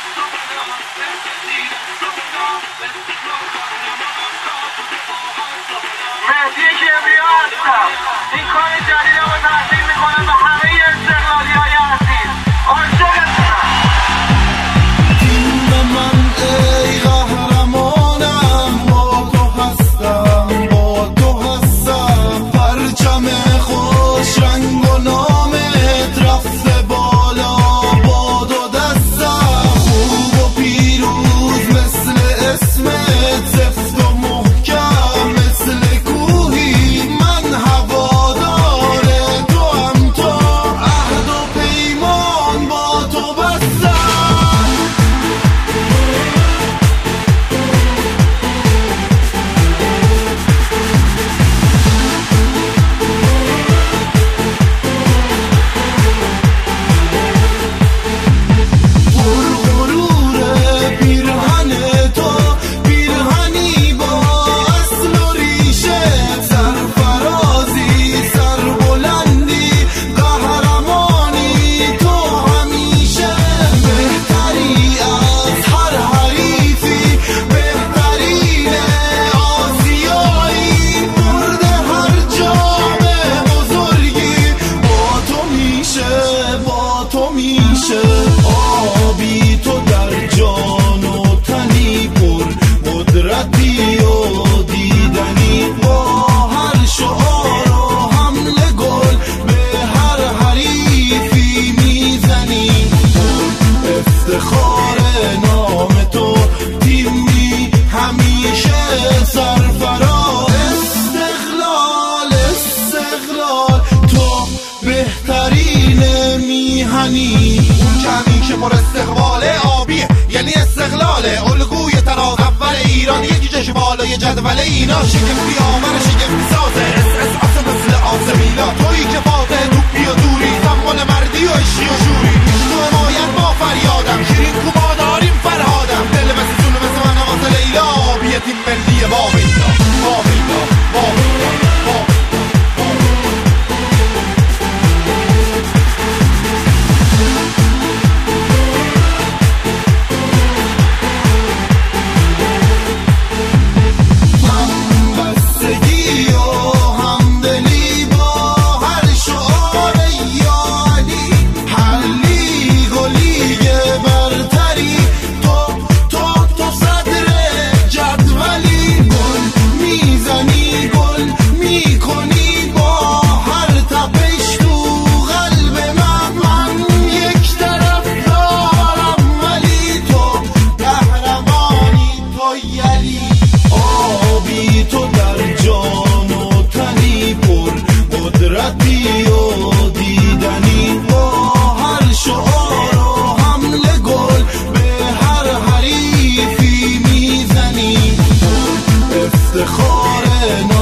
مهدی کبریا هستم. این کار جدیدم رو تحصیل میکنم به همه استقلالی های عزیز. عاشقتونم. این به من ای قهرمانم، با تو هستم، با تو هستم. پرچم خوش رنگ و نامت رفته بالا با دو دستم. خوب و پیروز مثل اسمت، سفت و محکم مثل کوهی. من هوادار تو هم، تو عهد و پیمان با تو بستم. آبی تو در جان و تنی، پر قدرتی و دیدنی. با هر شعار و حمله گل به هر حریفی میزنی. پر افتخار نام تو، تیمی همیشه سرفراز. استقلال استقلال، تو بهترین میهنی. همیشه پر استقباله، آبیه یعنی استقلاله. الگوی تراز اول ایران، یکی جشن بالای جدول اینا. شگفتی آمر شگفتی سازه، اس مثل آسمیلا. تویی که فاتح توپی و دوری، سمبل مردی و عشقی و شوری. تو حمایت با فریادم، شیرین کوبا داریم فرهادم. دل مثل سونه مثل من واسه لیلا، آبیه تیم ملی با بیلا با بیلا با بیلا با بیلا. آبی تو در جان و تنی، پر قدرتی و دیدنی. با هر شعار و حمله گل به هر حریفی میزنی. پر افتخار